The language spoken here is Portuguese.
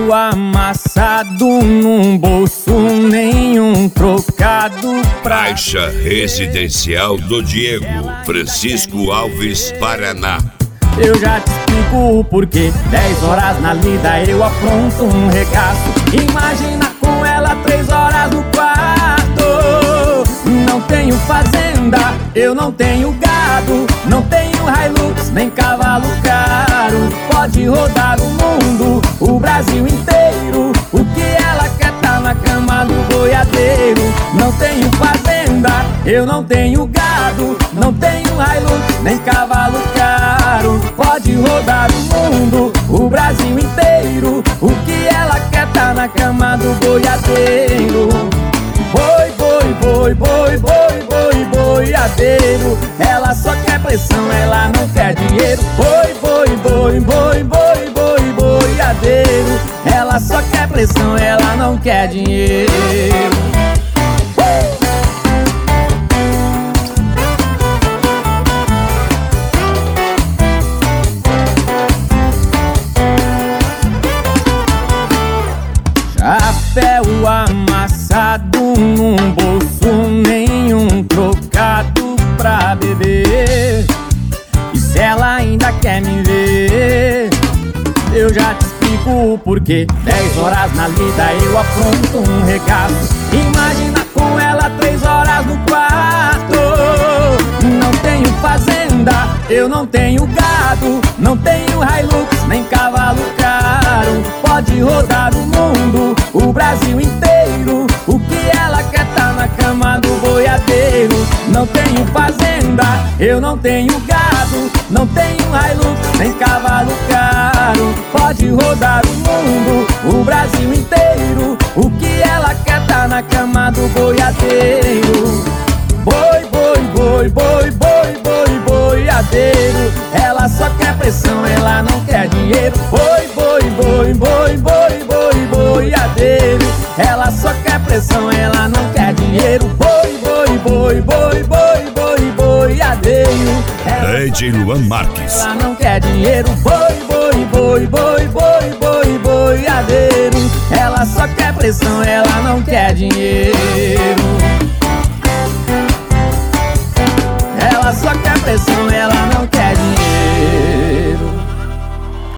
amassado num bolso, nenhum trocado pra... Caixa Residencial do Diego, Francisco Alves, Paraná. Eu já te explico o porquê. 10 horas na lida eu apronto um regaço. Imagina com ela 3 horas no quarto. Não tenho fazenda, eu não tenho gado, não tenho Hilux, nem cavalo caro. Pode rodar o mundo, o Brasil inteiro. O que ela quer tá na cama do boiadeiro. Não tenho fazenda, eu não tenho gado, não tenho Hilux, nem cavalo caro. Pode rodar o mundo, o Brasil inteiro. O que ela quer tá na cama do boiadeiro. Boi, boi, boi, boi, boi, boi, boiadeiro. Ela só quer pressão, ela não quer dinheiro. Boi, boi, boi, boi, boi, boi, boiadeiro. Ela só quer pressão, ela não quer dinheiro. Chapéu amassado num bolso, nenhum trocado pra beber. E se ela ainda quer me ver, eu já te explico o porquê. 10 horas na lida eu apronto um regaço. Imagina com ela 3 horas no quarto. Não tenho fazenda, eu não tenho gado, não tenho Hilux, nem cavalo caro. Pode rodar o mundo, o Brasil inteiro. O que ela quer tá na cama do boiadeiro. Não tenho fazenda, eu não tenho gado, não tenho Hilux, nem cavalo caro. Pode rodar o mundo, o Brasil inteiro. O que ela quer tá na cama do boiadeiro. Boi, boi, boi, boi, boi, boi, boiadeiro. Ela só quer pressão, ela não quer dinheiro. Boi, boi, boi, boi, boi, boi, boiadeiro. Ela só quer pressão, ela não quer dinheiro. Boi, boi, boi, boi, boi, boi, boiadeiro. DJ Luan Marques. Ela não quer dinheiro. Boi, boi, boi, boi, boi, boi, boiadeiro. Ela só quer pressão, ela não quer dinheiro.